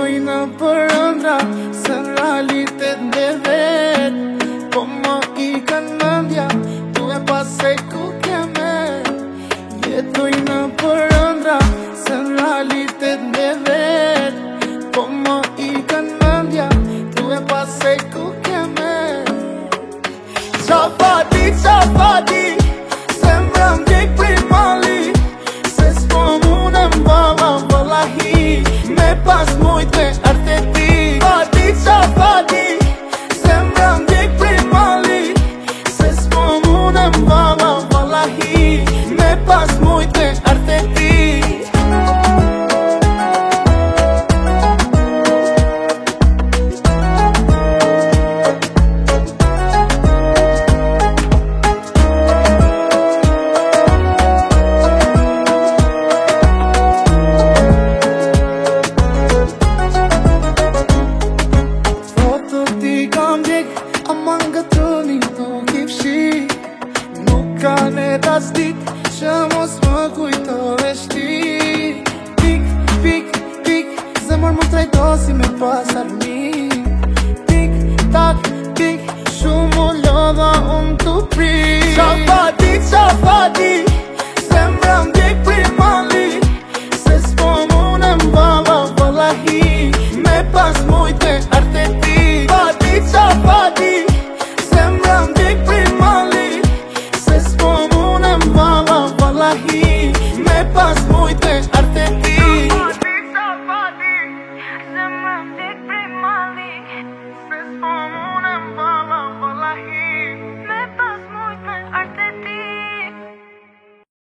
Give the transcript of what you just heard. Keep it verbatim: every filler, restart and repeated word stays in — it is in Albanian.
Jetoj në përëndra, se në realitet dhe vet. Po më i kanë mëndja, tu e pasej ku keme. Jetoj në përëndra, se në realitet dhe vet. Po më i kanë mëndja, tu e pasej ku keme. Qa fati, qa fati, se mbrëm gjek prej mali, se s'po mundem baba vëllahi, me pas mujt me arte ti. Fati, qa fati, se mbrëm gjek prej mali, se s'po mundem baba vëllahi, me pas mujt me arte ti. Ama nga troni nuk i fshi, nuk ka net as dit që mos më kujtove shti. Pik, pik, pik, zemër më trajto si me pas armi. Tik, tak, pik, shumë u lodha unë t'u prik. Qa fati, qa fati, zemra m'djek prej mali, se s'po munem baba vëllahi, me pas mujt me arte ti. Fati, qa fati, me pas mujt me